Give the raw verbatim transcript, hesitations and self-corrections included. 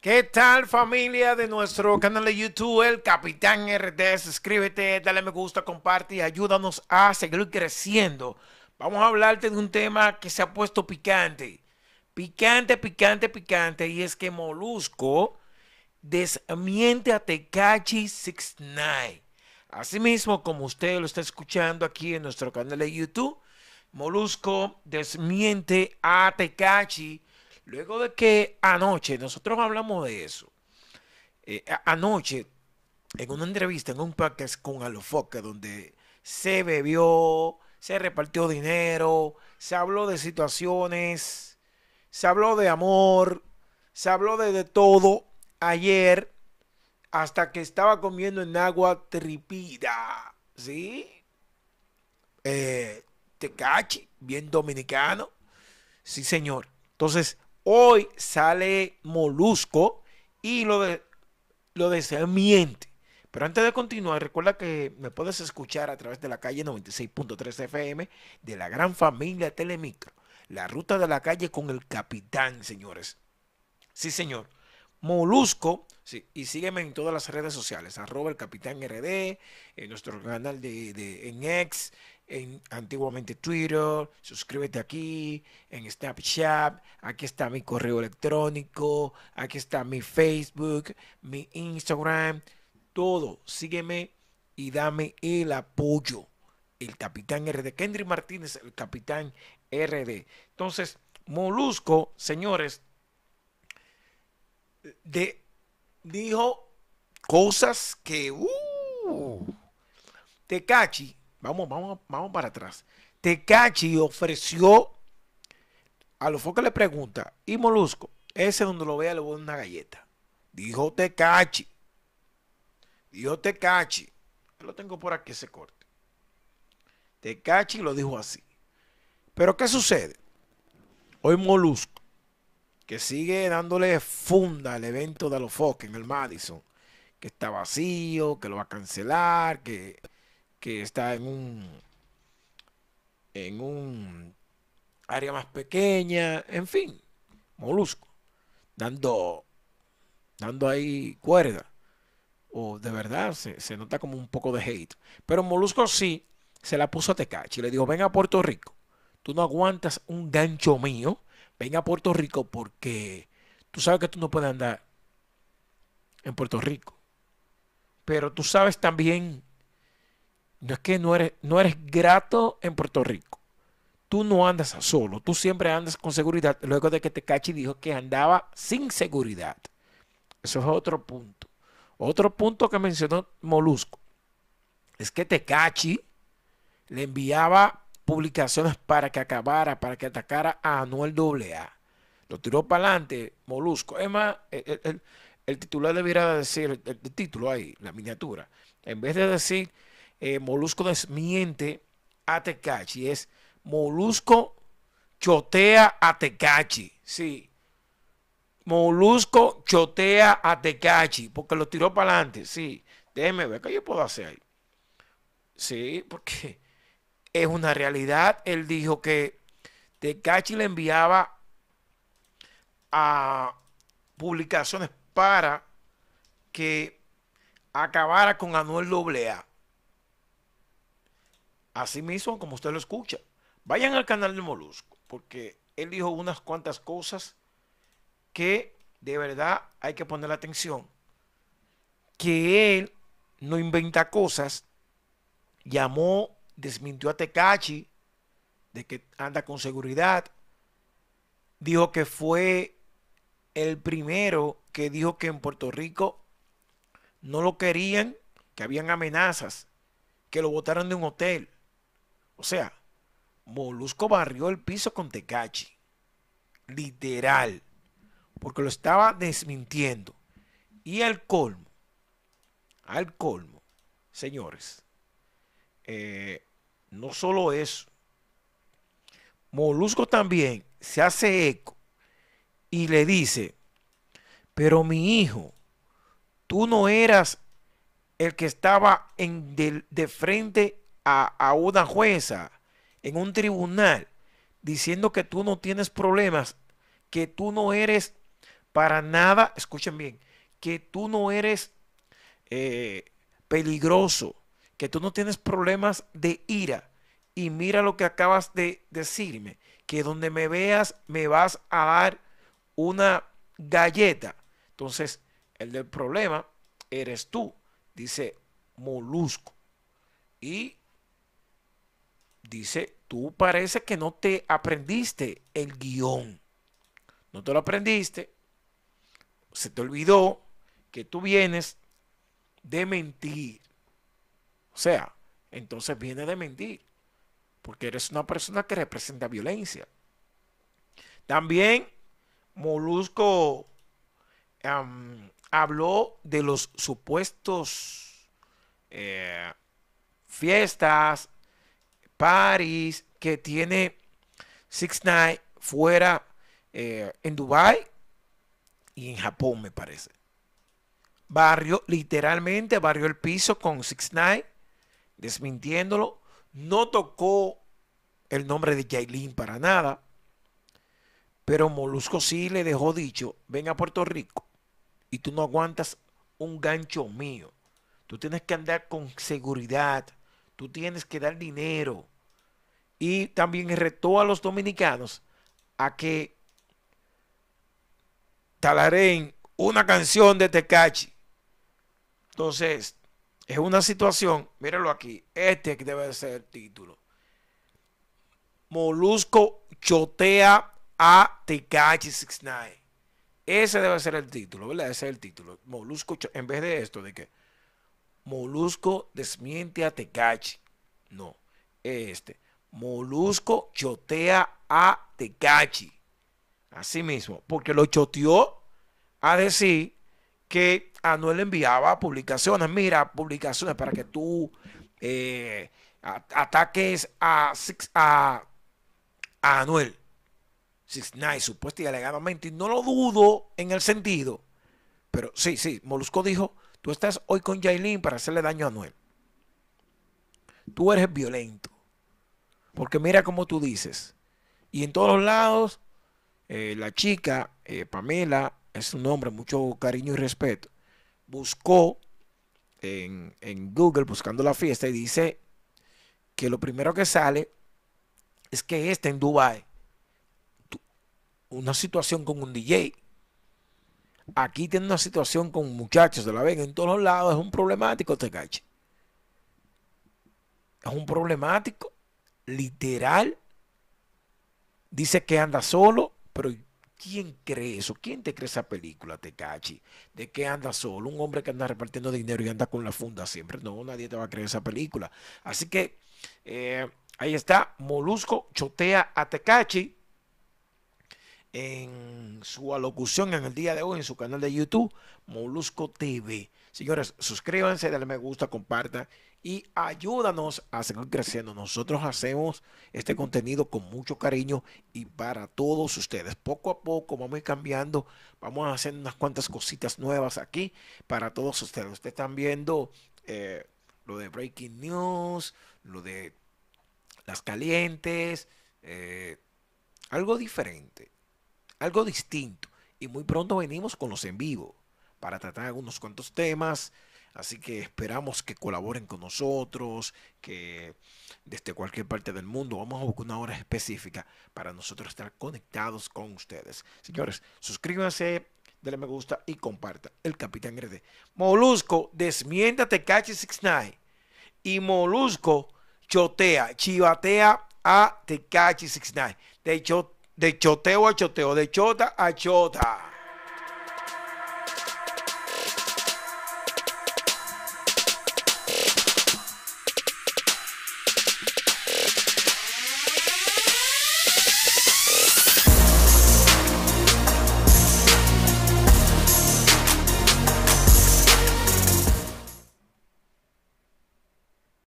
¿Qué tal, familia de nuestro canal de YouTube, el Capitán R D? Suscríbete, dale me gusta, comparte y ayúdanos a seguir creciendo. Vamos a hablarte de un tema que se ha puesto picante. Picante, picante, picante. Y es que Molusco desmiente a Tekashi sesenta y nueve. Asimismo, como usted lo está escuchando aquí en nuestro canal de YouTube, Molusco desmiente a Tekashi luego de que anoche, nosotros hablamos de eso, eh, anoche en una entrevista, en un podcast con Alofoque, donde se bebió, se repartió dinero, se habló de situaciones, se habló de amor, se habló de, de todo ayer, hasta que estaba comiendo en agua tripida, ¿sí? Eh, Tecachi, bien dominicano, sí señor. Entonces, hoy sale Molusco y lo, de, lo desmiente. Pero antes de continuar, recuerda que me puedes escuchar a través de la calle noventa y seis punto tres F M de la gran familia Telemicro. La ruta de la calle con el capitán, señores. Sí, señor. Molusco, sí, y sígueme en todas las redes sociales, arroba el capitán R D, en nuestro canal de, de en X, en antiguamente Twitter, suscríbete aquí, en Snapchat, aquí está mi correo electrónico, aquí está mi Facebook, mi Instagram, todo, sígueme y dame el apoyo. El capitán R D, Kendry Martínez, el capitán R D. Entonces, Molusco, señores, de, dijo cosas que uh, Tekashi, vamos, vamos, vamos para atrás. Tekashi ofreció a los que le pregunta, y Molusco, ese donde lo vea le voy a dar una galleta. Dijo Tekashi, dijo Tekashi, lo tengo por aquí ese corte. Tekashi lo dijo así. Pero ¿qué sucede? Hoy Molusco, que sigue dándole funda al evento de los Fox en el Madison, que está vacío, que lo va a cancelar, que, que está en un en un área más pequeña, en fin, Molusco, dando, dando ahí cuerda. O de verdad se, se nota como un poco de hate. Pero Molusco sí se la puso a Tekashi. Le dijo, ven a Puerto Rico. Tú no aguantas un gancho mío. Ven a Puerto Rico porque tú sabes que tú no puedes andar en Puerto Rico. Pero tú sabes también, no es que no eres, no eres grato en Puerto Rico. Tú no andas solo, tú siempre andas con seguridad. Luego de que Tekashi dijo que andaba sin seguridad. Eso es otro punto. Otro punto que mencionó Molusco es que Tekashi le enviaba publicaciones para que acabara, para que atacara a Anuel doble A. Lo tiró para adelante Molusco. Es más, el, el, el titular debiera decir, el, el, título ahí, la miniatura. En vez de decir eh, Molusco desmiente a Tekashi, es Molusco chotea a Tekashi. Sí. Molusco chotea a Tekashi porque lo tiró para adelante. Sí. Déjeme ver qué yo puedo hacer ahí. Sí, porque es una realidad. Él dijo que Tekashi le enviaba a publicaciones para que acabara con Anuel doble A. Así mismo, como usted lo escucha. Vayan al canal de Molusco, porque él dijo unas cuantas cosas que de verdad hay que poner atención. Que él no inventa cosas. Llamó, desmintió a Tekashi de que anda con seguridad. Dijo que fue el primero que dijo que en Puerto Rico no lo querían, que habían amenazas, que lo botaron de un hotel. O sea, Molusco barrió el piso con Tekashi. Literal. Porque lo estaba desmintiendo. Y al colmo, al colmo, señores, eh, no solo eso, Molusco también se hace eco y le dice, pero mi hijo, tú no eras el que estaba en de, de frente a, a una jueza en un tribunal diciendo que tú no tienes problemas, que tú no eres para nada, escuchen bien, que tú no eres eh, peligroso, que tú no tienes problemas de ira. Y mira lo que acabas de decirme, que donde me veas me vas a dar una galleta. Entonces, el del problema eres tú, dice Molusco. Y dice, tú parece que no te aprendiste el guión. No te lo aprendiste. Se te olvidó que tú vienes de mentir. O sea, entonces viene de mentir. Porque eres una persona que representa violencia. También Molusco um, habló de los supuestos eh, fiestas, parties que tiene six ix fuera eh, en Dubai y en Japón, me parece. Barrió, literalmente barrió el piso con six ix, desmintiéndolo. No tocó el nombre de Yailin para nada, pero Molusco sí le dejó dicho, ven a Puerto Rico y tú no aguantas un gancho mío. Tú tienes que andar con seguridad, tú tienes que dar dinero. Y también retó a los dominicanos a que talareen una canción de Tekashi. Entonces, es una situación, míralo aquí, este que debe ser el título. Molusco chotea a Tekashi six ix. Ese debe ser el título, ¿verdad? Ese es el título. Molusco, en vez de esto, de que Molusco desmiente a Tekashi. No, este. Molusco chotea a Tekashi. Así mismo, porque lo choteó a decir que Anuel enviaba publicaciones. Mira, publicaciones para que tú eh, ataques a, a, a Anuel. six ix, supuesto y alegadamente. Y no lo dudo en el sentido. Pero sí, sí, Molusco dijo, tú estás hoy con Yailin para hacerle daño a Anuel. Tú eres violento. Porque mira como tú dices. Y en todos lados, eh, la chica, eh, Pamela, es un nombre, mucho cariño y respeto, buscó en, en Google, buscando la fiesta, y dice que lo primero que sale es que está en Dubai. Una situación con un D J. Aquí tiene una situación con muchachos de la Vega. En todos los lados es un problemático, Tekashi. Es un problemático. Literal. Dice que anda solo, pero ¿quién cree eso? ¿Quién te cree esa película, Tekashi? ¿De que anda solo? Un hombre que anda repartiendo dinero y anda con la funda siempre. No, nadie te va a creer esa película. Así que eh, ahí está. Molusco chotea a Tekashi en su alocución en el día de hoy en su canal de YouTube, Molusco T V. Señores, suscríbanse, denle me gusta, compartan y ayúdanos a seguir creciendo. Nosotros hacemos este contenido con mucho cariño y para todos ustedes. Poco a poco vamos a ir cambiando, vamos a hacer unas cuantas cositas nuevas aquí para todos ustedes. Ustedes están viendo eh, lo de Breaking News, lo de las calientes, eh, algo diferente. Algo distinto. Y muy pronto venimos con los en vivo para tratar algunos cuantos temas. Así que esperamos que colaboren con nosotros, que desde cualquier parte del mundo vamos a buscar una hora específica para nosotros estar conectados con ustedes. Señores, suscríbanse, denle me gusta y compartan. El Capitán R D. Molusco desmienta a Tekashi six ix y Molusco chotea, chivatea a Tekashi six ix. De hecho, de choteo a choteo, de chota a chota.